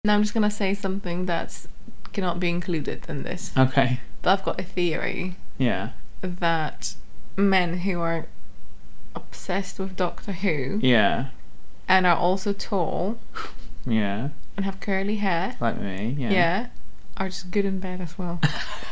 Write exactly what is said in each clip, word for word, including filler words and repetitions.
Now I'm just gonna say something that's cannot be included in this. Okay. But I've got a theory. Yeah. That men who are obsessed with Doctor Who. Yeah. And are also tall. Yeah. And have curly hair. Like me. Yeah. Yeah. Are just good in bed as well.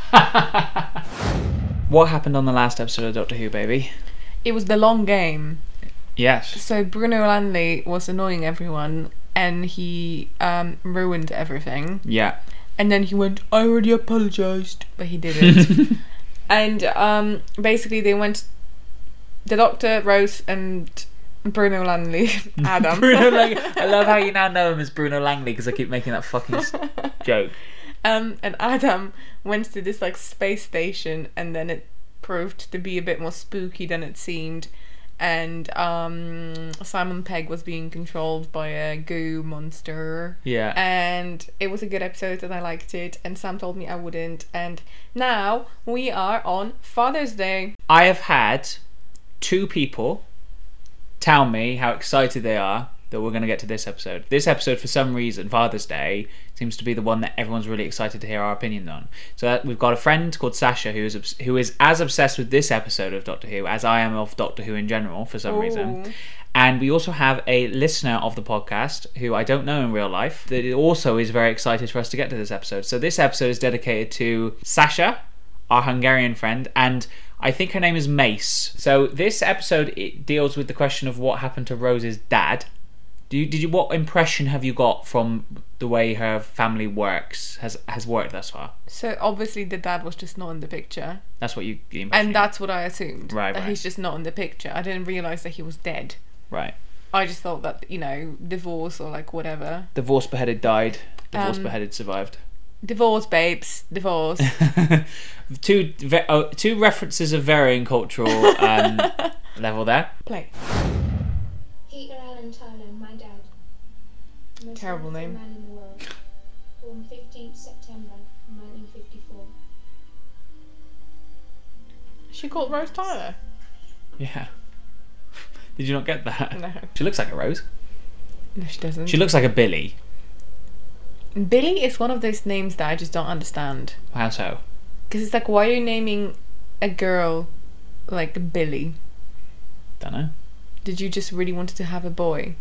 What happened on the last episode of Doctor Who, baby? It was the long game. Yes. So Bruno Lanley was annoying everyone. And he um, ruined everything. Yeah. And then he went, I already apologised. But he didn't. And um, basically they went, the Doctor, Rose and Bruno Lanley, Adam. Bruno Langley. I love how you now know him as Bruno Langley because I keep making that fucking joke. Um, and Adam went to this like space station, and then it proved to be a bit more spooky than it seemed. And um, Simon Pegg was being controlled by a goo monster. Yeah. And it was a good episode and I liked it. And Sam told me I wouldn't. And now we are on Father's Day. I have had two people tell me how excited they are that we're going to get to this episode. This episode, for some reason, Father's Day, seems to be the one that everyone's really excited to hear our opinions on. So uh, we've got a friend called Sasha who is obs- who is as obsessed with this episode of Doctor Who as I am of Doctor Who in general, for some Ooh. reason. And we also have a listener of the podcast who I don't know in real life that also is very excited for us to get to this episode. So this episode is dedicated to Sasha, our Hungarian friend, and I think her name is Mace. So this episode, it deals with the question of what happened to Rose's dad. Do you, did you? What impression have you got from the way her family works has has worked thus far? So obviously the dad was just not in the picture. That's what you. The impression And that's what I assumed. Right, That right. he's just not in the picture. I didn't realise that he was dead. Right. I just thought that, you know, divorce or like whatever. Divorce beheaded died. Divorce Um, beheaded survived. Divorce, babes. Divorce. two ve- oh, two references of varying cultural um, level there. Play. Peter Allen Tyler, my dad. Most Terrible wonderful name. man in the world. Born fifteenth September nineteen fifty-four. Is she called Rose Tyler? Yeah. Did you not get that? No. She looks like a Rose. No, she doesn't. She looks like a Billy. Billy is one of those names that I just don't understand. How so? Because it's like, why are you naming a girl like Billy? Don't know. Did you just really wanted to have a boy?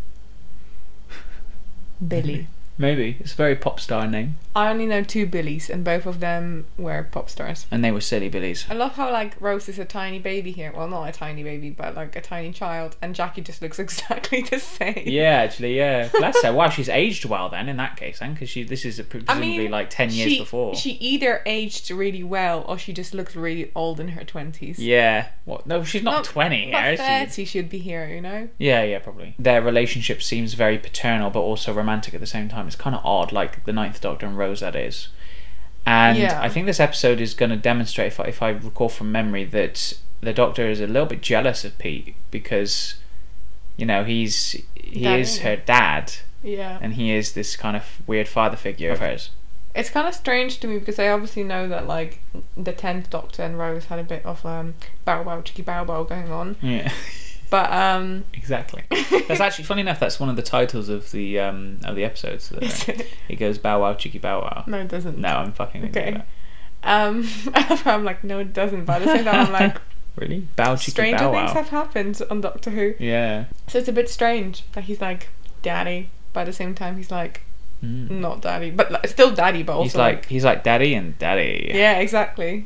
Billy. Maybe. It's a very pop star name. I only know two Billies, and both of them were pop stars. And they were silly Billies. I love how like Rose is a tiny baby here. Well, not a tiny baby, but like a tiny child, and Jackie just looks exactly the same. Yeah, actually, yeah. Bless her. Wow, she's aged well then, in that case, then, because she this is a, presumably I mean, like ten years she, before. She either aged really well, or she just looks really old in her twenties. Yeah. What? No, she's not, Not- twenty. But Here, thirty she? should be here, you know. Yeah, yeah, probably. Their relationship seems very paternal, but also romantic at the same time. It's kind of odd, like the Ninth Doctor and Rose, that is. And Yeah. I think this episode is going to demonstrate, if I, if I recall from memory, that the Doctor is a little bit jealous of Pete because, you know, he's he Daddy. is her dad, Yeah. and he is this kind of weird father figure of hers. It's kind of strange to me because I obviously know that like the tenth Doctor and Rose had a bit of um bow bow chicky bow bow going on, Yeah. but um Exactly. That's actually funny enough. That's one of the titles of the um of the episodes. Uh, Is it? it goes bow wow chicky bow wow. No, it doesn't. No, I'm fucking with Okay. you. Um, I'm like, no, it doesn't. But at the same time, I'm like, Really? Bow chicky stranger bow things wow. have happened on Doctor Who. Yeah. So it's a bit strange that he's like daddy, but at the same time he's like Mm. not daddy, but like, still daddy, but also He's like he's like daddy and daddy. yeah, exactly.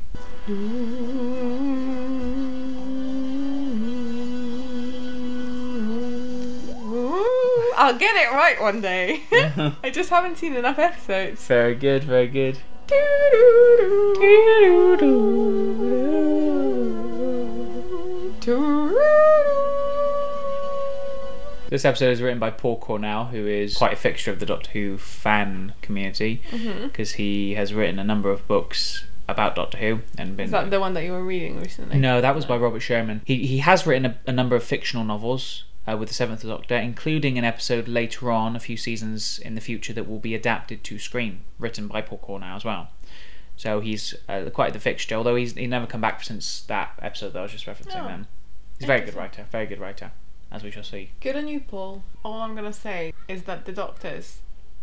I'll get it right one day. I just haven't seen enough episodes. Very good, very good. This episode is written by Paul Cornell, who is quite a fixture of the Doctor Who fan community, because he has written a number of books about Doctor Who and been. Is that the one that you were reading recently? No, that was by Robert Sherman. He he has written a, a number of fictional novels uh, with the Seventh Doctor, including an episode later on, a few seasons in the future, that will be adapted to screen, written by Paul Cornell as well. So he's uh, quite the fixture, although he's he's never come back since that episode that I was just referencing. Oh, then he's a very good interesting. writer, very good writer, as we shall see. Good on you, Paul. All I'm gonna say is that the Doctors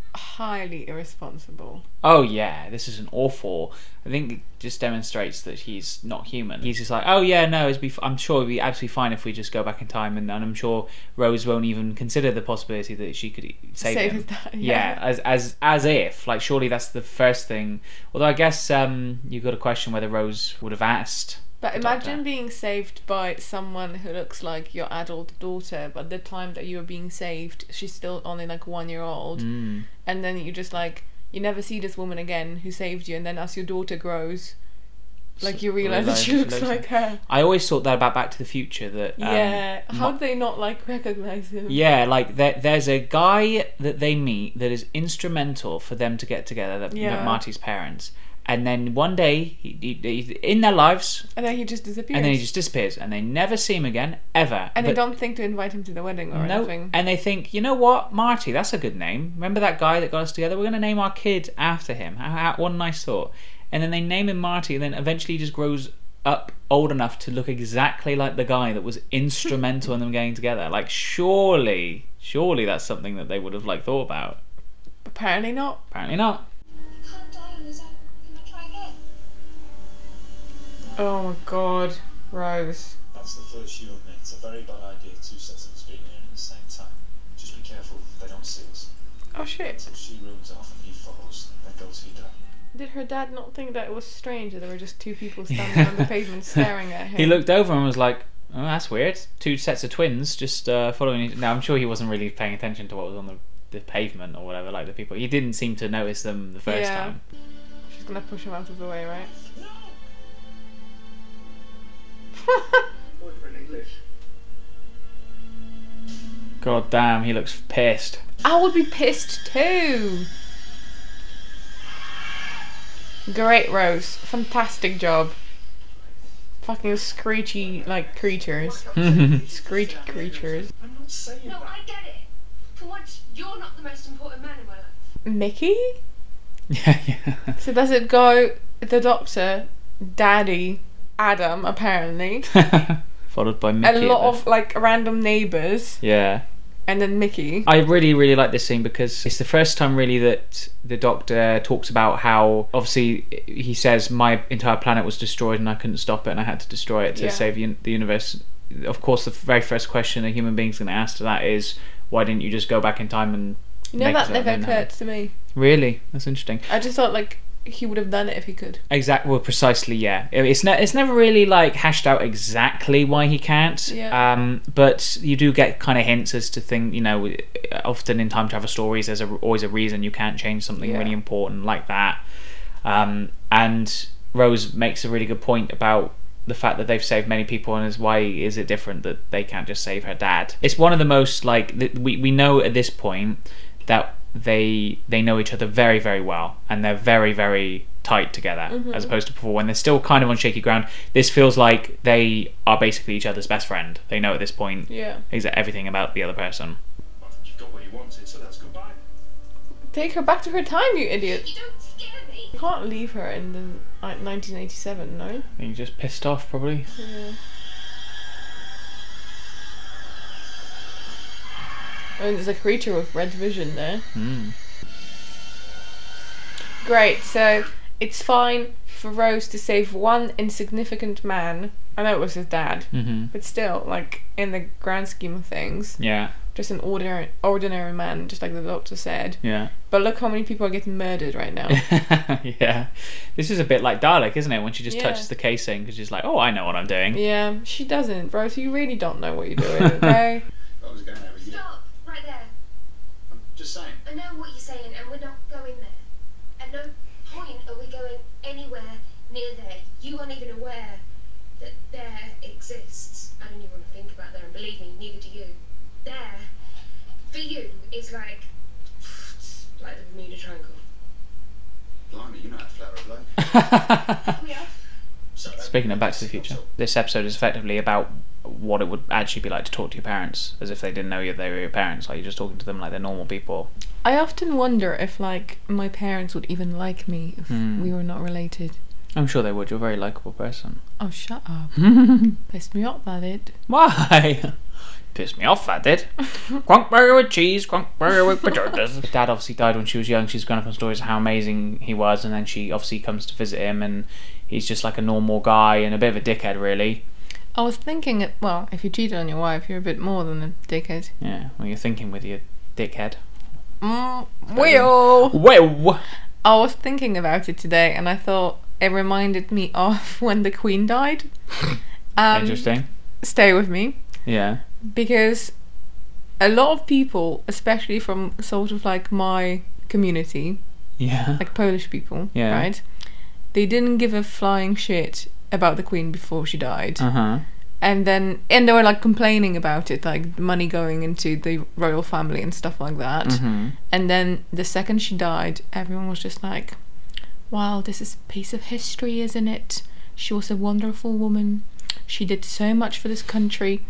highly irresponsible. Oh yeah, this is an awful. I think it just demonstrates that he's not human. He's just like, oh yeah, no, it'd be. I'm sure it'd be absolutely fine if we just go back in time, and, and I'm sure Rose won't even consider the possibility that she could save, Save him. his dad, Yeah, yeah. as as as if like surely that's the first thing. Although I guess um, you've got to question whether Rose would have asked. But the imagine doctor. being saved by someone who looks like your adult daughter, but the time that you were being saved, she's still only like one year old. Mm. And then you just like, you never see this woman again who saved you, and then as your daughter grows, like you realise that she looks like her. I always thought that about Back to the Future. That um, Yeah, how Ma- do they not like recognise him? Yeah, like there, there's a guy that they meet that is instrumental for them to get together. That Yeah. Marty's parents, and then one day he, he, he's in their lives, And then he just disappears. and then he just disappears, and they never see him again ever. And they But- don't think to invite him to the wedding or no, anything. and they think, you know what, Marty, that's a good name. Remember that guy that got us together? We're going to name our kid after him. How, how, what a nice thought. And then they name him Marty, and then eventually he just grows up old enough to look exactly like the guy that was instrumental in them getting together. Like, surely, surely that's something that they would have like thought about. Apparently not. Apparently not. I can't die on his own. Can I try again? Oh my god, Rose. That's the first you and me. It's a very bad idea, two sets of us being here at the same time. Just be careful they don't see us. Oh shit. Until she runs off and he follows, then go to your dad. Did her dad not think that it was strange that there were just two people standing on the pavement staring at him? He looked over and was like, oh, that's weird. Two sets of twins just uh, following each. Now, I'm sure he wasn't really paying attention to what was on the, the pavement or whatever, like the people. He didn't seem to notice them the first Yeah. time. She's gonna push him out of the way, right? Boyfriend English. God damn, he looks pissed. I would be pissed too. Great, Rose. Fantastic job. Fucking screechy, like, creatures. Screechy creatures. I'm not saying No, that. I get it. For once, you're not the most important man in my life. Mickey? Yeah, yeah. So does it go the doctor, Daddy, Adam, apparently, Followed by Mickey. a at lot the- of, like, random neighbours, Yeah. and then Mickey. I really, really like this scene because it's the first time really that the Doctor talks about how, obviously, he says my entire planet was destroyed and I couldn't stop it and I had to destroy it to Yeah. save the, the universe. Of course, the very first question a human being's going to ask to that is, why didn't you just go back in time and You know, make that it never happen? occurred to me. Really? That's interesting. I just thought, like, he would have done it if he could. Exactly. Well, precisely. Yeah. It- It's ne- It's never really like hashed out exactly why he can't. Yeah. Um. But you do get kind of hints as to thing. You know, often in time travel stories, there's a, always a reason you can't change something Yeah. really important like that. Um. And Rose makes a really good point about the fact that they've saved many people, and is why is it different that they can't just save her dad? It's one of the most like th- we we know at this point that they they know each other very very well and they're very very tight together, Mhm. as opposed to before when they're still kind of on shaky ground. This feels like they are basically each other's best friend. They know at this point Yeah. exa- everything about the other person. I think you've got what you wanted, so that's goodbye. Take her back to her time, you idiot. You don't scare me. You can't leave her in the like, nineteen eighty-seven, no? I think you're just pissed off probably. Yeah. I mean, there's a creature with red vision there. Mm. Great, so it's fine for Rose to save one insignificant man. I know it was his dad, Mm-hmm. but still, like, in the grand scheme of things, Yeah. just an ordinary ordinary man, just like the doctor said. Yeah. But look how many people are getting murdered right now. Yeah. This is a bit like Dalek, isn't it? When she just Yeah. touches the casing because she's like, oh, I know what I'm doing. Yeah, she doesn't. Rose, you really don't know what you're doing, okay? I was going there with you. Stop. Right there. I'm just saying. I know what you're saying, and we're not going there. At no point are we going anywhere near there. You aren't even aware that there exists. I don't even want to think about there, and believe me, neither do you. There, for you, is like, it's like the Bermuda Triangle. Blimey, you know how to flatter a bloke. We are. So, Speaking of Back to the Future, this episode is effectively about what it would actually be like to talk to your parents, as if they didn't know you they were your parents. Like you're just talking to them like they're normal people. I often wonder if, like, my parents would even like me if Hmm. we were not related. I'm sure they would. You're a very likeable person. Oh, shut up. Pissed me off, that did. Why? Pissed me off, that did. Quonk burger with cheese, quonk burger with potatoes. Dad obviously died when she was young. She's grown up on stories of how amazing he was, and then she obviously comes to visit him, and he's just like a normal guy and a bit of a dickhead, really. I was thinking, it, well, if you cheated on your wife, you're a bit more than a dickhead. Yeah, well, you're thinking with your dickhead. Mm, well, Well, I was thinking about it today, and I thought it reminded me of when the Queen died. Um, interesting. Stay with me. Yeah. Because a lot of people, especially from sort of like my community, Yeah. like Polish people, Yeah. right? They didn't give a flying shit about the Queen before she died. Uh huh. And then, and they were like complaining about it, like money going into the royal family and stuff like that. Mm-hmm. And then the second she died, everyone was just like, wow, this is a piece of history, isn't it? She was a wonderful woman. She did so much for this country.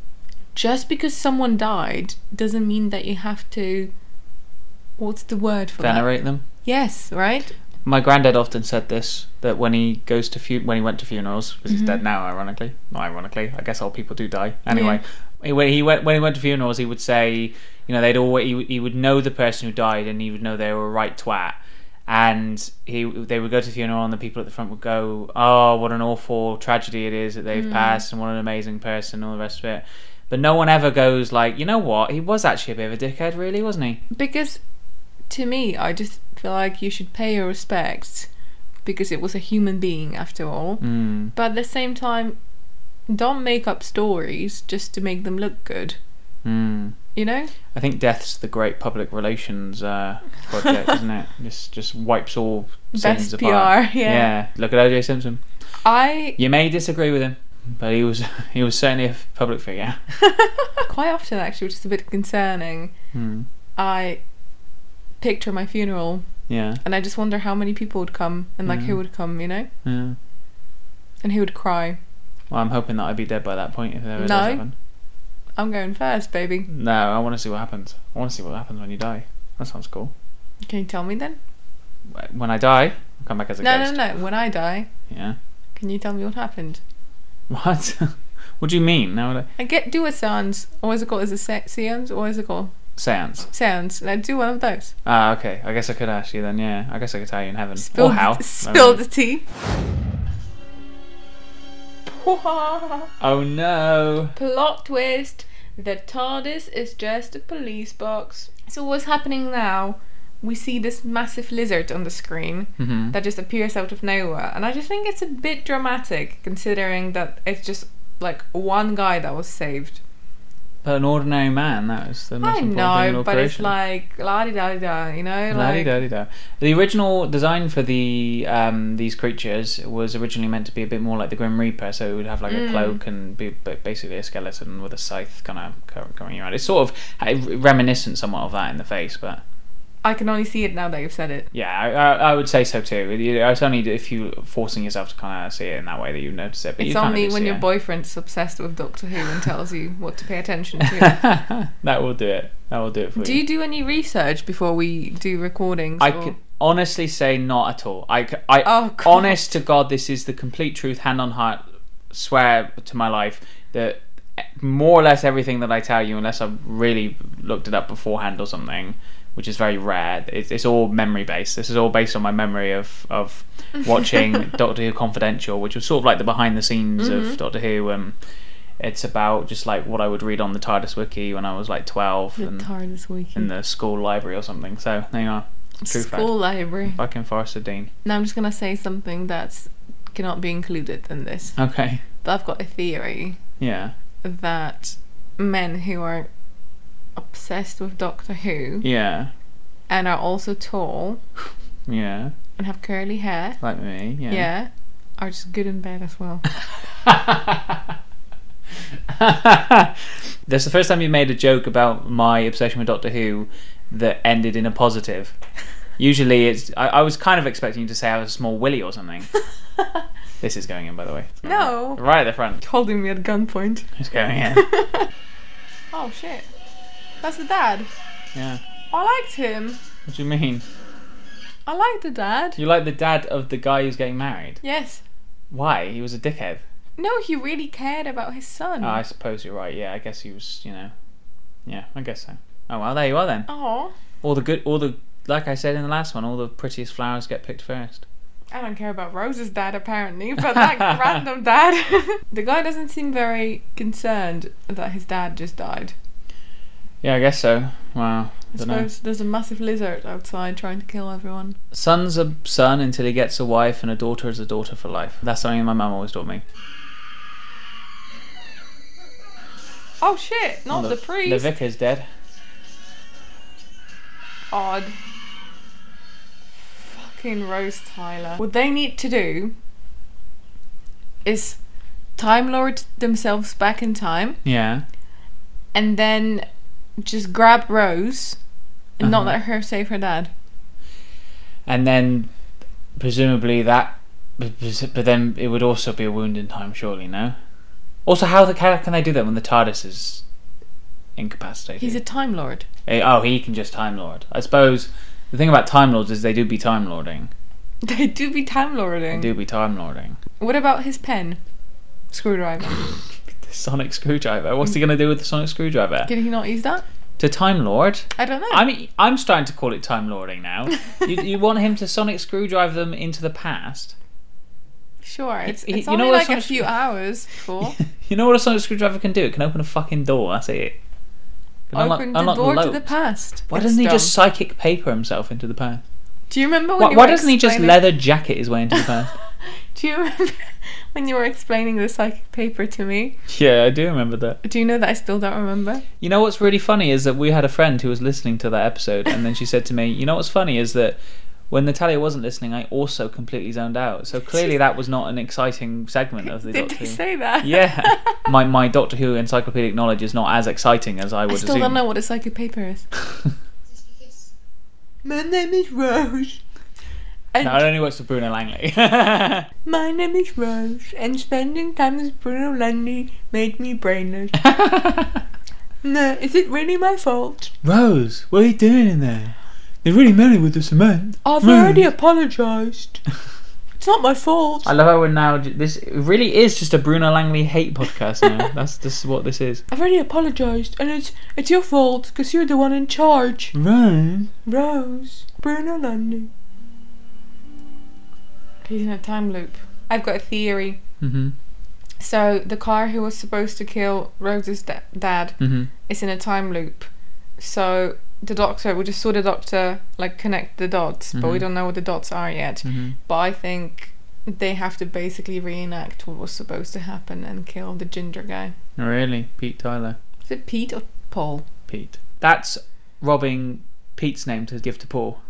Just because someone died doesn't mean that you have to, what's the word for Venerate that? them. Yes, right? My granddad often said this, that when he goes to fu- when he went to funerals, because he's Mhm. dead now, ironically. Not ironically, I guess old people do die. Anyway, he, when he went when he went to funerals, he would say, you know, they'd always he, he would know the person who died, and he would know they were a right twat. And he they would go to the funeral, and the people at the front would go, "Oh, what an awful tragedy it is that they've Mm. passed, and what an amazing person," and all the rest of it. But no one ever goes like, you know what? He was actually a bit of a dickhead, really, wasn't he? Because to me, I just feel like you should pay your respects because it was a human being after all. Mm. But at the same time, don't make up stories just to make them look good. Mm. You know? I think death's the great public relations uh, project, isn't it? Just just wipes all sins Best P apart. R, yeah. Yeah. Look at O J Simpson. I You may disagree with him, but he was he was certainly a public figure. quite often actually, which is a bit concerning, Hmm. I picture my funeral Yeah. and I just wonder how many people would come and like Yeah. who would come, you know? Yeah. And who would cry. Well, I'm hoping that I'd be dead by that point if there ever does No. happen. I'm going first, baby. No, I want to see what happens. I want to see what happens when you die. That sounds cool. Can you tell me then? When I die, I'll come back as a No, ghost. no, no. When I die, Yeah. can you tell me what happened? What? What do you mean? Now would I... I get do a seance. Or is it called? Is it se- seance? Or is it called Seance. seance? And I do one of those. Ah, okay. I guess I could ask you then. Yeah. I guess I could tell you in heaven. Spill or how. the, spill the tea. Oh no. Plot twist. The TARDIS is just a police box. So what's happening now? We see this massive lizard on the screen Mm-hmm. that just appears out of nowhere, and I just think it's a bit dramatic considering that it's just like one guy that was saved. But an ordinary man, that was the most I important thing in know, all but it's creation. like la di da di da, you know, like La-di-da-di-da. The original design for the um, these creatures was originally meant to be a bit more like the Grim Reaper, so it would have like a Mm. cloak and be ba- basically a skeleton with a scythe kind of going around. It's sort of uh, reminiscent somewhat of that in the face, but I can only see it now that you've said it. yeah, I, I, I would say so too. It- It's only if you forcing yourself to kind of see it in that way that you notice it. But It's you kinda only do when see your it. boyfriend's obsessed with Doctor Who and tells you what to pay attention to. That will do it. That will do it for Do you. you do any research before we do recordings? I or- can honestly say not at all. I, c- I Oh, God. honest to God, this is the complete truth, hand on heart, swear to my life that more or less everything that I tell you, unless I've really looked it up beforehand or something, which is very rare, it's, it's all memory based. This is all based on my memory of of watching Doctor Who Confidential, which was sort of like the behind the scenes Mhm. of Doctor Who. Um, it's about just like what I would read on the TARDIS wiki when I was like twelve The and TARDIS wiki. in the school library or something. So there you are. True fact. School library. Fucking Forrester Dean. Now I'm just gonna say something that's cannot be included in this. Okay. But I've got a theory Yeah. that men who are obsessed with Doctor Who Yeah. and are also tall Yeah. and have curly hair, Like me. yeah, Yeah. are just good in bed as well. That's the first time you made a joke about my obsession with Doctor Who that ended in a positive. Usually it's I, I was kind of expecting you to say I was a small willy or something. This is going in, by the way. No. Right at the front. Holding me at gunpoint. It's going in. Oh shit. That's the dad. Yeah. I liked him. What do you mean? I like the dad. You like the dad of the guy who's getting married? Yes. Why? He was a dickhead. No, he really cared about his son. Oh, I suppose you're right. Yeah, I guess he was, you know. Yeah, I guess so. Oh, well, there you are then. Oh. All the good, all the, like I said in the last one, all the prettiest flowers get picked first. I don't care about Rose's dad apparently, but that random dad. The guy doesn't seem very concerned that his dad just died. Yeah, I guess so. Wow. I Dunno. suppose there's a massive lizard outside trying to kill everyone. Son's a son until he gets a wife, and a daughter is a daughter for life. That's something my mum always taught me. Oh shit, not the, the priest. The vicar's dead. Odd. Fucking Rose Tyler. What they need to do is Time Lord themselves back in time Yeah. and then just grab Rose and not Uh-huh. let her save her dad. And then, presumably that, but but then it would also be a wound in time, surely, no? Also, how, the, how can they do that when the TARDIS is incapacitated? He's a Time Lord. Eh, oh, he can just Time Lord. I suppose the thing about Time Lords is they do be Time Lording. They do be Time They Lording. do be Time Lording. What about his pen? Screwdriver. The sonic screwdriver. What's he going to do with the sonic screwdriver? Did he not use that? To Time Lord? I don't know. I mean, I'm starting to call it Time Lording now. you, you want him to sonic screwdrive them into the past? Sure, it's, he- it's you know only what like a sonic few screw- hours before. You know what a sonic screwdriver can do? It can open a fucking door. That's it. Can unlock- Open the unlock door to locks. the past. Why It's doesn't he dumb. just psychic paper himself into the past? Do you remember when Why, you why were doesn't he just explaining- leather jacket his way into the past? Do you remember when you were explaining the psychic paper to me? Yeah, I do remember that. Do you know that I still don't remember? You know what's really funny is that we had a friend who was listening to that episode, and then she said to me, you know what's funny is that when Natalia wasn't listening, I also completely zoned out. So clearly that was not an exciting segment of the Did Doctor they Who. say that? Yeah. my my Doctor Who encyclopedic knowledge is not as exciting as I would I still assume. don't know what a psychic paper is. Just because My name is Rose. And No, I only works for Bruno Langley. my name is Rose, and spending time with Bruno Langley made me brainless. No, is it really my fault? Rose, what are you doing in there? They're really melly with the cement. I've Rose. already apologised. It's not my fault. I love how we're now. This it really is just a Bruno Langley hate podcast now. That's this is what this is. I've already apologised, and it's it's your fault because you're the one in charge. Rose. Rose, Bruno Langley. He's in a time loop. I've got a theory. Mhm. So the car who was supposed to kill Rose's da- dad Mhm. is in a time loop. So the Doctor, we just saw the Doctor like connect the dots, but we Mhm. don't know what the dots are yet. Mhm. But I think they have to basically reenact what was supposed to happen and kill the ginger guy. Really, Pete Tyler. Is it Pete or Paul? Pete. That's robbing Pete's name to give to Paul.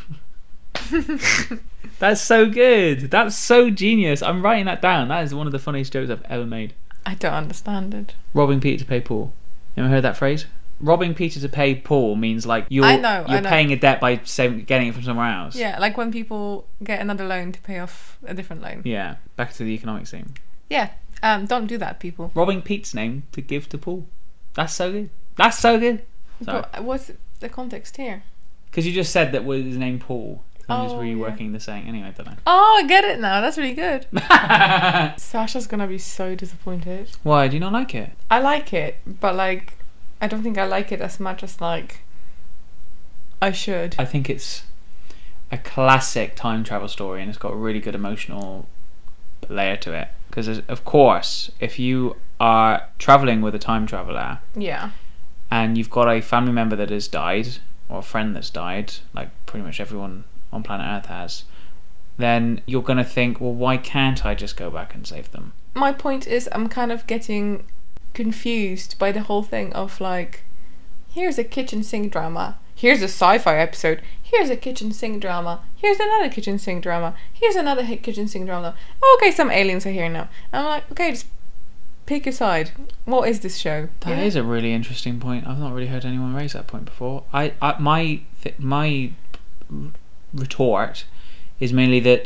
That's so good. That's so genius. I'm writing that down. That is one of the funniest jokes I've ever made. I don't understand it. Robbing Peter to pay Paul. You ever heard that phrase? Robbing Peter to pay Paul means like you're I know, I you're know. paying a debt by saving, getting it from somewhere else. Yeah, like when people get another loan to pay off a different loan. Yeah. Back to the economics theme. Yeah. Um, don't do that, people. Robbing Pete's name to give to Paul. That's so good. That's so good. Sorry. But what's the context here? Because you just said that was his name Paul. I'm just Oh, reworking the saying. Anyway, I don't know. Oh, I get it now. That's really good. Sasha's gonna be so disappointed. Why do you not like it? I like it, but like, I don't think I like it as much as like I should. I think it's a classic time travel story, and it's got a really good emotional layer to it. Because of course, if you are traveling with a time traveler Yeah. and you've got a family member that has died, or a friend that's died, like pretty much everyone on planet Earth has, then you're going to think, well, why can't I just go back and save them? My point is, I'm kind of getting confused by the whole thing of like, here's a kitchen sink drama, here's a sci-fi episode, here's a kitchen sink drama, here's another kitchen sink drama, here's another hit kitchen sink drama. Okay, some aliens are here now. And I'm like, okay, just pick a side. What is this show? That is a really interesting point. I've not really heard anyone raise that point before. I, I my th- my retort is mainly that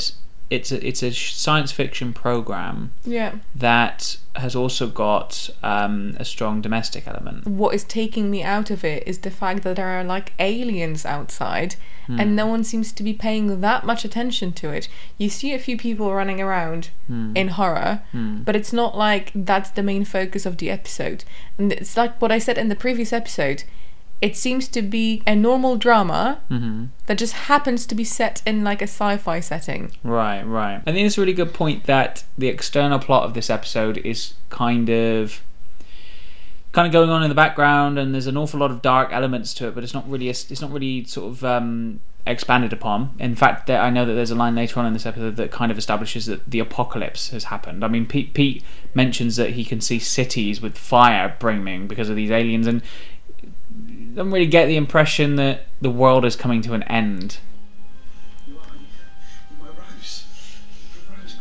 it's a, it's a science fiction program Yeah. that has also got um, a strong domestic element. What is taking me out of it is the fact that there are like aliens outside Hmm. and no one seems to be paying that much attention to it. You see a few people running around Hmm. in horror, Hmm. but it's not like that's the main focus of the episode. And it's like what I said in the previous episode. It seems to be a normal drama Mm-hmm. that just happens to be set in like a sci-fi setting. Right, right. I think it's a really good point that the external plot of this episode is kind of kind of going on in the background, and there's an awful lot of dark elements to it, but it's not really it's not really sort of um, expanded upon. In fact, there, I know that there's a line later on in this episode that kind of establishes that the apocalypse has happened. I mean, Pete, Pete mentions that he can see cities with fire brimming because of these aliens, and don't really get the impression that the world is coming to an end. You are you, my rose. The rose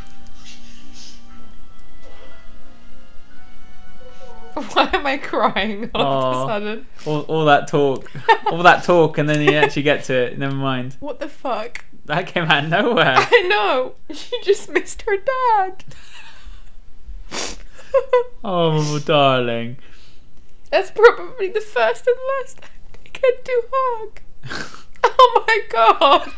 crown. Why am I crying all of Aw. a sudden? All, all that talk, all that talk, and then you actually get to it. Never mind. What the fuck? That came out of nowhere. I know. She just missed her dad. Oh, darling. That's probably the first and last time they get to hug. Oh my god.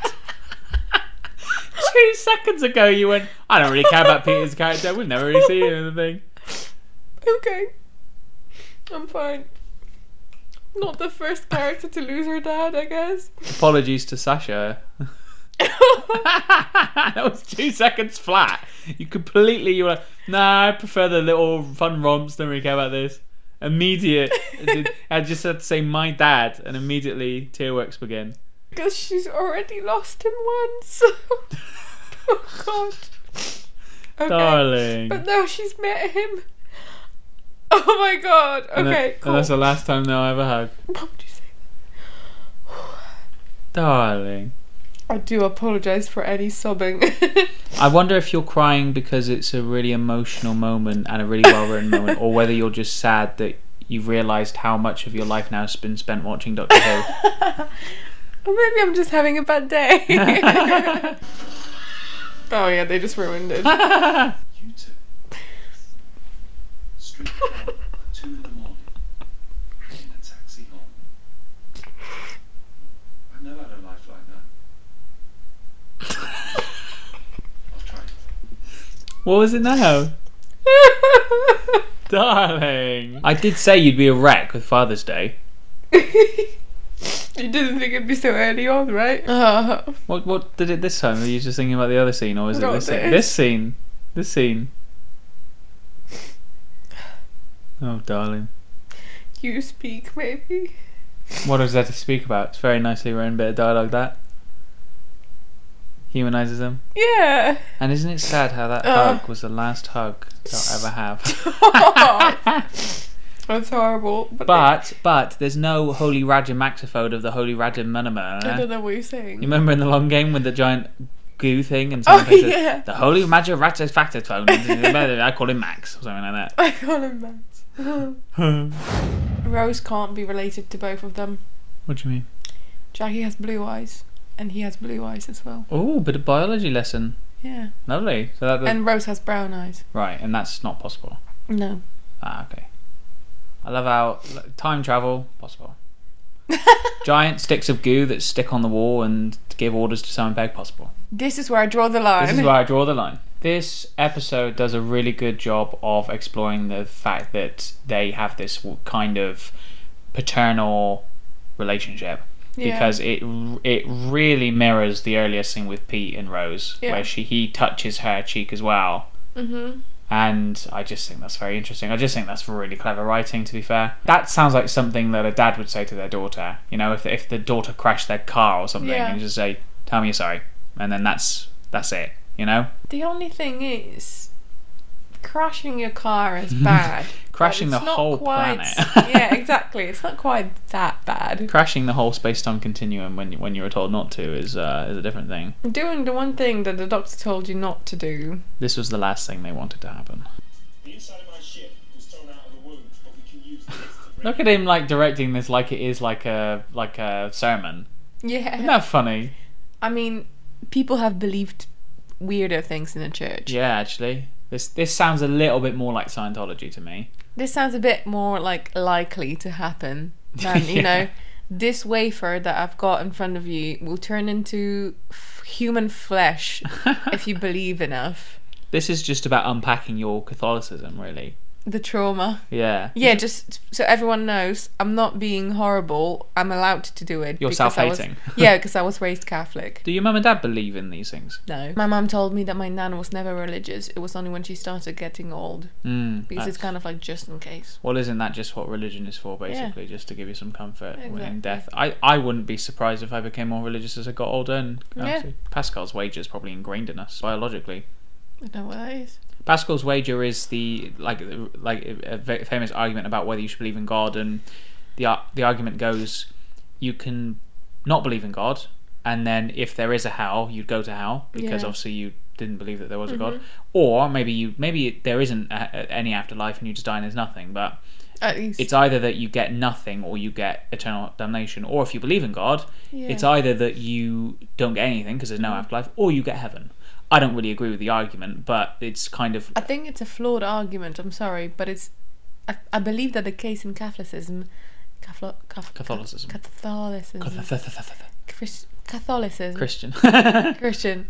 Two seconds ago, you went, I don't really care about Peter's character. We've never really seen him in the thing. Okay. I'm fine. Not the first character to lose her dad, I guess. Apologies to Sasha. That was two seconds flat. You completely, you were like, nah, I prefer the little fun romps. Don't really care about this. Immediate. I just had to say my dad, and immediately tearworks begin. Because she's already lost him once. Oh god. Okay. Darling. But now she's met him. Oh my god. And that- Okay, cool. And that's the last time they'll ever hug. What would you say? Darling. I do apologise for any sobbing. I wonder if you're crying because it's a really emotional moment and a really well written moment, or whether you're just sad that you've realised how much of your life now has been spent watching Doctor Who. Or maybe I'm just having a bad day. Oh yeah, they just ruined it. You two. Street car, two in the morning. In a taxi home. I've never had a life like that. I've tried. What was it now? Darling. I did say you'd be a wreck with Father's Day. You didn't think it'd be so early on, right? Uh, What what did it this time? Were you just thinking about the other scene, or was it Not this scene? this. This scene. This scene. Oh, darling. you speak, maybe? What is there to speak about? It's very nicely written bit of dialogue, that. Humanises them. Yeah. And isn't it sad how that Uh. hug was the last hug they'll ever have? That's horrible. But, But, but, there's no Holy Raja Maxophode of the Holy Raja Manama. I don't know what you're saying. You remember in the long game with the giant goo thing? And someone Oh, plays yeah. it, the Holy Raja Raja Factophone. I call him Max, or something like I call him Max. that. Rose can't be related to both of them. What do you mean? Jackie has blue eyes, and he has blue eyes as well. Oh, bit of biology lesson. Yeah. Lovely. So that, that And Rose has brown eyes. right, and that's not possible. No. Ah, okay. I love how time travel possible. Giant sticks of goo that stick on the wall and give orders to Simon Pegg possible. This is where I draw the line. This is where I draw the line. This episode does a really good job of exploring the fact that they have this w- kind of paternal relationship. Yeah. Because it it really mirrors the earlier scene with Pete and Rose, Yeah. where she he touches her cheek as well. Mm-hmm. And I just think that's very interesting. I just think that's really clever writing, to be fair. That sounds like something that a dad would say to their daughter. You know, if if the daughter crashed their car or something, Yeah. and just say, "Tell me you're sorry," and then that's that's it. You know, The only thing is, crashing your car is bad. crashing the but it's not whole quite, planet. Yeah, exactly. It's not quite that bad. Crashing the whole space-time continuum when when you were told not to is uh, is a different thing. Doing the one thing that the doctor told you not to do. This was the last thing they wanted to happen. The inside of my ship was thrown out of the wound, but we can use this to bring Look at him like directing this like it is like a like a sermon. Yeah. Isn't that funny? I mean, people have believed weirder things in the church. Yeah, actually. This this sounds a little bit more like Scientology to me. This sounds a bit more like likely to happen than, you Yeah. know, this wafer that I've got in front of you will turn into f- human flesh if you believe enough. This is just about unpacking your Catholicism, really. The trauma. Yeah. Yeah, just so everyone knows, I'm not being horrible. I'm allowed to do it. You're because I was- self-hating. Yeah, because I was raised Catholic. Do your mum and dad believe in these things? No. My mum told me that my nan was never religious. It was only when she started getting old. Mm, Because it's that's- kind of like just in case. Well, isn't that just what religion is for, basically? Just to give you some comfort Exactly. in death. I, I wouldn't be surprised if I became more religious as I got older. And Yeah. obviously Pascal's wager is probably ingrained in us biologically. I don't know what that is. Pascal's wager is the like like a very famous argument about whether you should believe in God, and the ar- the argument goes, you can not believe in God, and then if there is a hell, you'd go to hell because Yeah. obviously you didn't believe that there was a Mhm. God, or maybe you maybe there isn't a, a- any afterlife and you just die and there's nothing, but At least. it's either that you get nothing or you get eternal damnation, or if you believe in God, yeah. it's either that you don't get anything because there's no afterlife, or you get heaven. I don't really agree with the argument, but it's kind of I think it's a flawed argument. I'm sorry, but it's. I, I believe that the case in Catholicism, Catholic, Catholicism. Catholicism, Chris, Catholicism, Christian. Christian.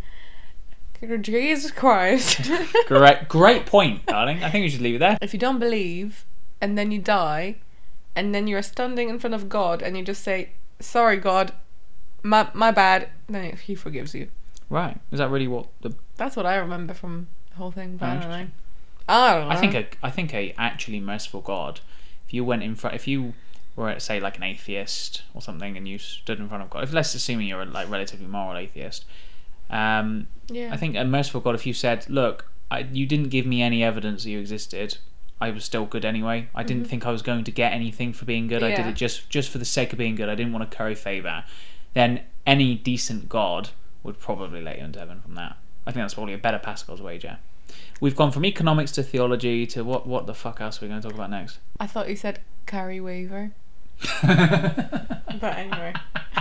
Jesus Christ! great, great point, darling. I think we should leave it there. If you don't believe, and then you die, and then you're standing in front of God, and you just say, "Sorry, God, my my bad," then He forgives you. Right? Is that really what the? That's what I remember from the whole thing. But Oh, I don't know. interesting. I don't know. I think a, I think a actually merciful God. If you went in front, if you were say like an atheist or something, and you stood in front of God, if let's assuming you're a like relatively moral atheist, um, Yeah. I think a merciful God, if you said, "Look, I, you didn't give me any evidence that you existed. I was still good anyway. I didn't think I was going to get anything for being good. I did Mm-hmm. Yeah. it just just for the sake of being good. I didn't want to curry favor." Then any decent God would probably let you into heaven from that. I think that's probably a better Pascal's wager. We've gone from economics to theology to what what the fuck else are we going to talk about next? I thought you said carry waiver. But anyway.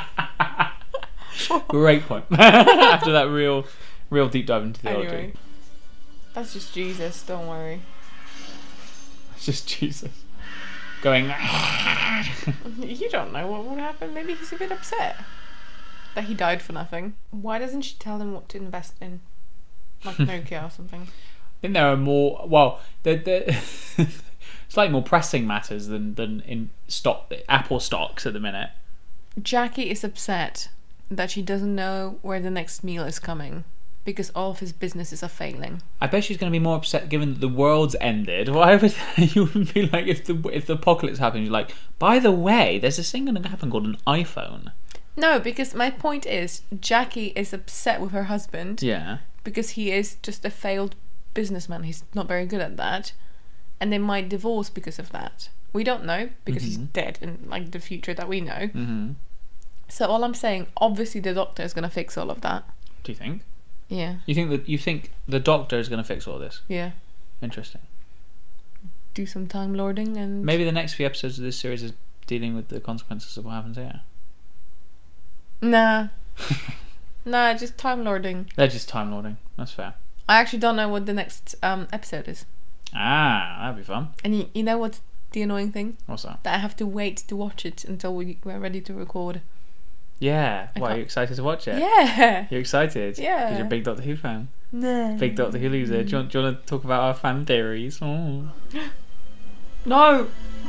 Great point. After that real real deep dive into theology. Anyway. That's just Jesus, don't worry. It's just Jesus going You don't know what would happen. Maybe he's a bit upset that he died for nothing. Why doesn't she tell him what to invest in? Like Nokia or something. I think there are more. Well, the the slightly more pressing matters than than in stock Apple stocks at the minute. Jackie is upset that she doesn't know where the next meal is coming because all of his businesses are failing. I bet she's going to be more upset given that the world's ended. Why would you would be like if the if the apocalypse happens? You're like, by the way, there's this thing going to happen called an iPhone. No, because my point is Jackie is upset with her husband Yeah. because he is just a failed businessman. He's not very good at that. And they might divorce because of that. We don't know because he's Mhm. dead in like the future that we know. Mm-hmm. So all I'm saying, obviously the doctor is going to fix all of that. Do you think? Yeah, You think that you think the doctor is going to fix all this? yeah. Interesting. Do some time lording and... Maybe the next few episodes of this series is dealing with the consequences of what happens here. Nah. Nah, just time lording. They're just time lording. That's fair. I actually don't know what the next um, episode is. Ah, that'd be fun. And you, you know what's the annoying thing? What's that? That I have to wait to watch it until we, we're ready to record. Yeah. I Why, are can't- you excited to watch it? Yeah! You're excited? Yeah. Because you're a big Doctor Who fan. No. Big Doctor Who loser. Do you want, do you want to talk about our fan theories? Oh. No!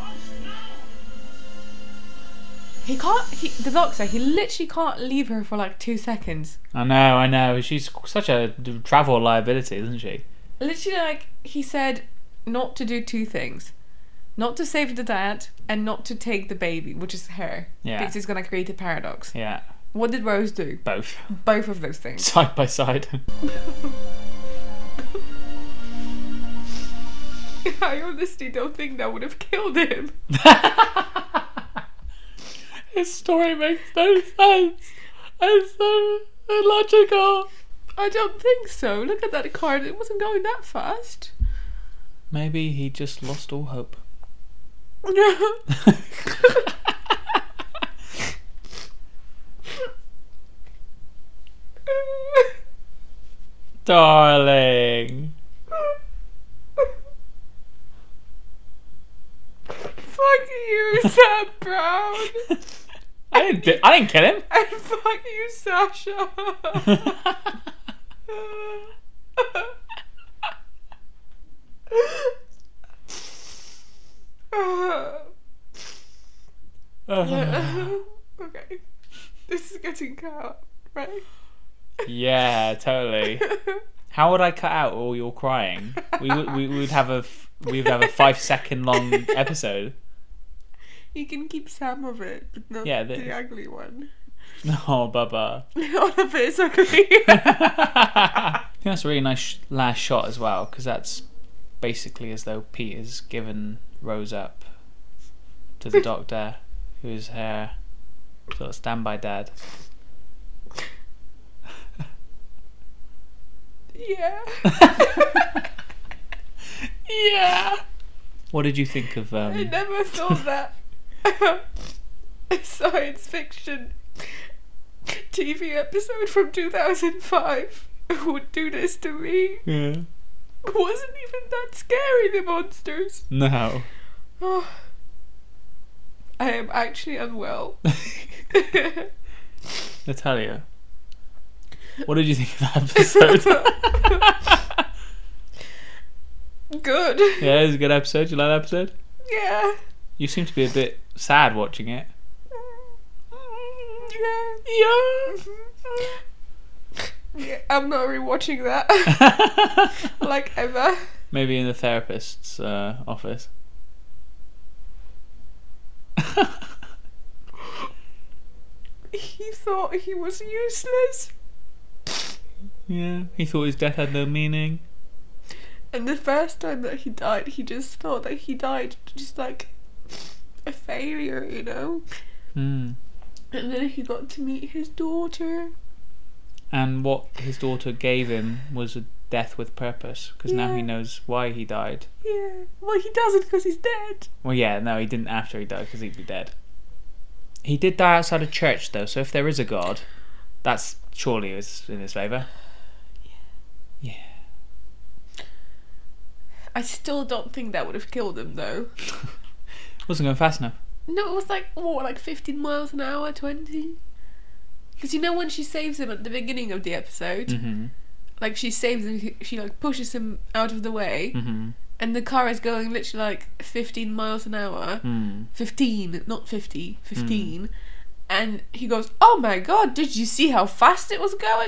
He can't... He, the doctor, he literally can't leave her for like two seconds. I know, I know. She's such a d- travel liability, isn't she? Literally, like, he said not to do two things. Not to save the dad, and not to take the baby, which is her. Yeah. Because it's going to create a paradox. Yeah. What did Rose do? Both. Both of those things. Side by side. I honestly don't think that would have killed him. His story makes no sense. It's so illogical. I don't think so. Look at that card. It wasn't going that fast. Maybe he just lost all hope. Darling. Fuck you, Sam Brown. I didn't. Do- I didn't kill him. And fuck you, Sasha. Okay. This is getting cut out, right? Yeah, totally. How would I cut out all your crying? We would. We would have a. f- We would have a five second long episode. You can keep some of it, but not Yeah, the the- ugly one. Oh, Bubba. All of it is ugly. I think that's a really nice sh- last shot as well, because that's basically as though Pete has given Rose up to the doctor, who is her sort of standby dad. Yeah. Yeah. What did you think of I um? never thought that a science fiction T V episode from two thousand five would do this to me. Yeah. It wasn't even that scary, the monsters. No. Oh, I am actually unwell. Natalia, what did you think of that episode? Good. Yeah, it was a good episode. You like that episode? Yeah. You seem to be a bit sad watching it. Yeah. Yeah. Yeah, I'm not rewatching that. Like ever. Maybe in the therapist's uh, office. He thought he was useless. Yeah, he thought his death had no meaning. And the first time that he died, he just thought that he died just like a failure, you know? Hmm. And then he got to meet his daughter. And what his daughter gave him was a death with purpose, because now he Yeah. knows why he died. Yeah. Well, he doesn't because he's dead. Well, yeah, no, he didn't after he died, because he'd be dead. He did die outside a church, though, so if there is a God, that's surely is in his favour. Yeah. I still don't think that would have killed him, though. Wasn't going fast enough. No, it was like, what, like fifteen miles an hour, twenty? Because you know when she saves him at the beginning of the episode, Mm-hmm. like she saves him, she, she like pushes him out of the way, Mm-hmm. and the car is going literally like fifteen miles an hour. Mm. fifteen, not fifty, fifteen. And he goes, oh my god, did you see how fast it was going?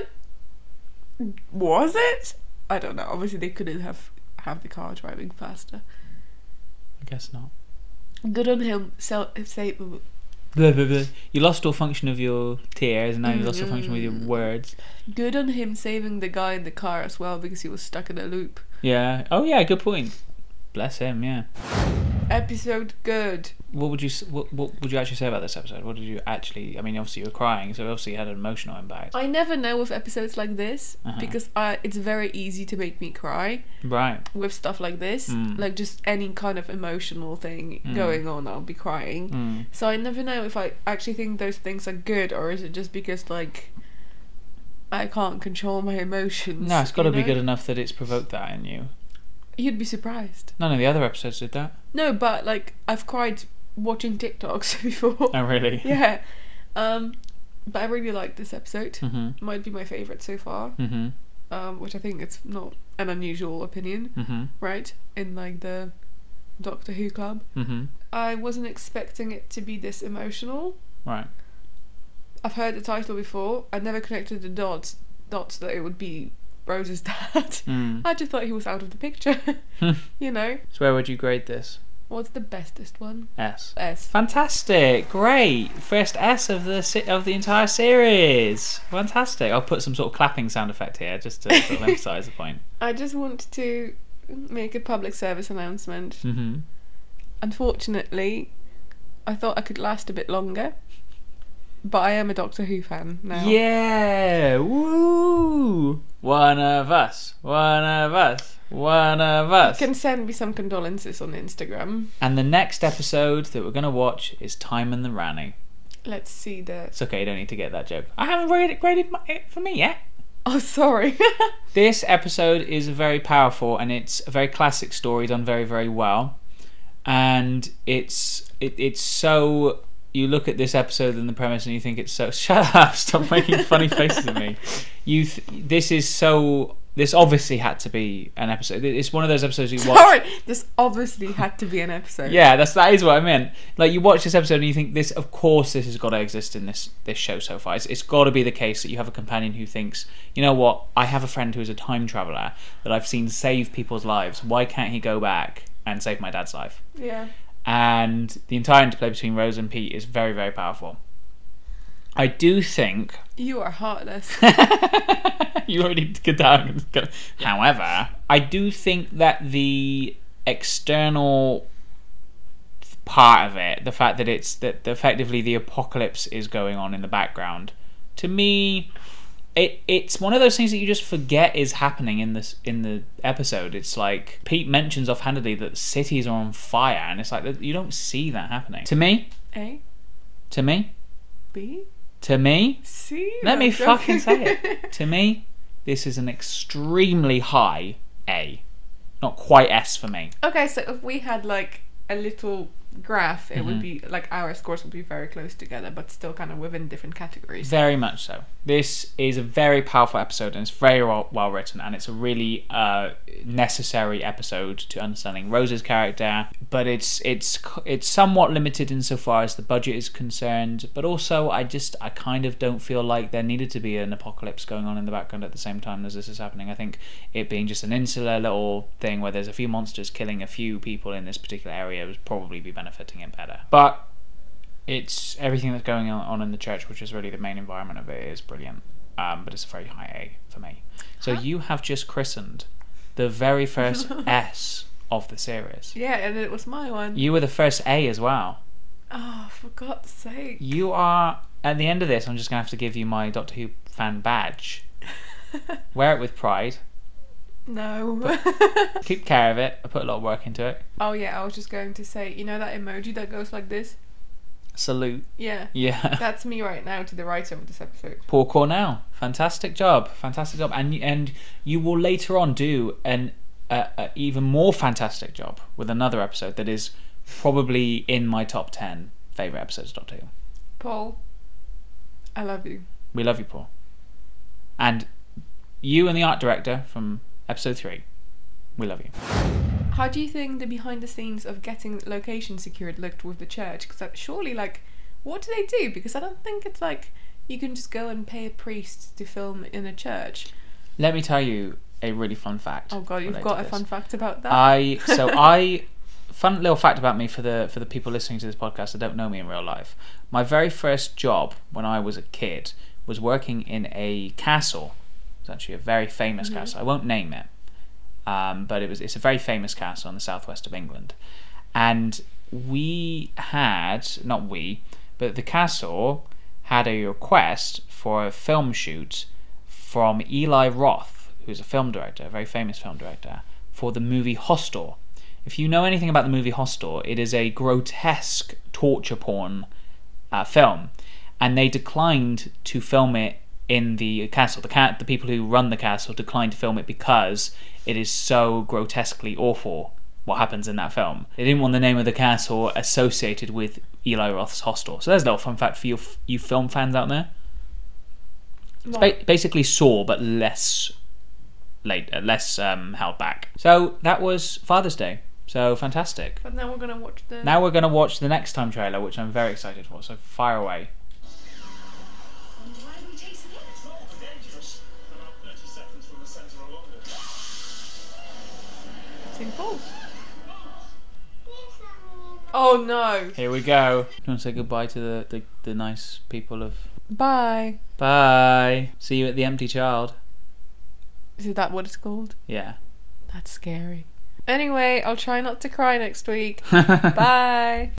Was it? I don't know. Obviously they couldn't have, have the car driving faster. I guess not. Good on him. So, say, Blah, blah, blah. You lost all function of your tears, and now you've lost all function with your words. good on him saving the guy in the car as well because he was stuck in a loop. Yeah. Oh, yeah. Good point. Bless him. Yeah. Episode good. What would you s- what, what would you actually say about this episode? What did you actually? I mean, obviously you were crying, so obviously you had an emotional impact. I never know with episodes like this Uh-huh. because I, it's very easy to make me cry Right. with stuff like this. Mm. Like just any kind of emotional thing Mm. going on, I'll be crying. Mm. So I never know if I actually think those things are good or is it just because like I can't control my emotions. No, it's got to you be know? good enough that it's provoked that in you. You'd be surprised. None of the other episodes did that. No, but like I've cried watching TikToks before. Oh, really? Yeah. Um, but I really liked this episode. Mhm. Might be my favourite so far. Mhm. Um, which I think it's not an unusual opinion, Mhm. right? In like the Doctor Who club. Mhm. I wasn't expecting it to be this emotional. Right. I've heard the title before. I never connected the dots dots that it would be Rose's dad. Mm. I just thought he was out of the picture. You know? So where would you grade this? What's the bestest one? S. S. Fantastic! Great! First S of the se- of the entire series. Fantastic! I'll put some sort of clapping sound effect here just to sort of emphasise the point. I just want to make a public service announcement. Mm-hmm. Unfortunately, I thought I could last a bit longer, but I am a Doctor Who fan now. Yeah! Woo! One of us. One of us. One of us. You can send me some condolences on Instagram. And the next episode that we're going to watch is Time and the Rani. Let's see the... It's okay, you don't need to get that joke. I haven't rated, graded my, it for me yet. Oh, sorry. This episode is very powerful, and it's a very classic story done very, very well. And it's it, it's so... You look at this episode and the premise and you think it's so... Shut up! Stop making funny faces at me. You, th- This is so... This obviously had to be an episode. It's one of those episodes you watch... Sorry, this obviously had to be an episode. Yeah, that's that is what I meant. Like, you watch this episode and you think, this, of course, this has got to exist in this this show so far. It's, it's got to be the case that you have a companion who thinks, you know what? I have a friend who is a time traveller that I've seen save people's lives. Why can't he go back and save my dad's life? Yeah. And the entire interplay between Rose and Pete is very, very powerful. I do think... You are heartless. You already get down and go. However, I do think that the external part of it, the fact that it's that effectively the apocalypse is going on in the background, to me, it it's one of those things that you just forget is happening in this in the episode. It's like Pete mentions offhandedly that cities are on fire, and it's like you don't see that happening. To me, A, to me, B, to me. C. Let I'm me joking. fucking say it. To me, this is an extremely high A. Not quite S for me. Okay, so if we had like a little graph, it Mm-hmm. would be like our scores would be very close together, but still kind of within different categories. Very much so. This is a very powerful episode, and it's very well, well written, and it's a really uh, necessary episode to understanding Rose's character. But it's it's it's somewhat limited insofar as the budget is concerned. But also, I just I kind of don't feel like there needed to be an apocalypse going on in the background at the same time as this is happening. I think it being just an insular little thing where there's a few monsters killing a few people in this particular area would probably be benefiting it better. But it's everything that's going on in the church, which is really the main environment of it, is brilliant. Um, but it's a very high A for me. So Huh? you have just christened the very first S of the series. Yeah, and it was my one. You were the first A as well. Oh, for God's sake. You are, at the end of this, I'm just going to have to give you my Doctor Who fan badge. Wear it with pride. No. Keep care of it. I put a lot of work into it. Oh yeah, I was just going to say, you know that emoji that goes like this? Salute. Yeah. Yeah. That's me right now to the writer of this episode. Paul Cornell. Fantastic job. Fantastic job. And, and you will later on do an uh, uh, even more fantastic job with another episode that is probably in my top ten favourite episodes of Doctor Who. Paul, I love you. We love you, Paul. And you and the art director from episode three, we love you. How do you think the behind the scenes of getting location secured looked with the church? Because surely, like, what do they do? Because I don't think it's like you can just go and pay a priest to film in a church. Let me tell you a really fun fact. Oh God, you've related got to a this. fun fact about that. I so I fun little fact about me for the for the people listening to this podcast that don't know me in real life. My very first job when I was a kid was working in a castle. It's actually a very famous Mhm. castle. I won't name it, um, but it was it's a very famous castle in the southwest of England, and we had not we, but the castle had a request for a film shoot from Eli Roth, who's a film director, a very famous film director, for the movie Hostel. If you know anything about the movie Hostel, it is a grotesque torture porn uh, film, and they declined to film it in the castle. The cat, the people who run the castle declined to film it because it is so grotesquely awful what happens in that film. They didn't want the name of the castle associated with Eli Roth's Hostel. So there's a little fun fact for you, you film fans out there. It's ba- basically Saw, but less late, uh, less um, held back. So that was Father's Day. So fantastic. But now we're gonna watch the. Now we're going to watch the next time trailer, which I'm very excited for. So fire away. Why are we chasing it? It's not dangerous. About thirty seconds from the centre of London. Saint Paul's. Oh no! Here we go. You want to say goodbye to the, the, the nice people of... Bye. Bye. See you at the Empty Child. Is that what it's called? Yeah. That's scary. Anyway, I'll try not to cry next week. Bye.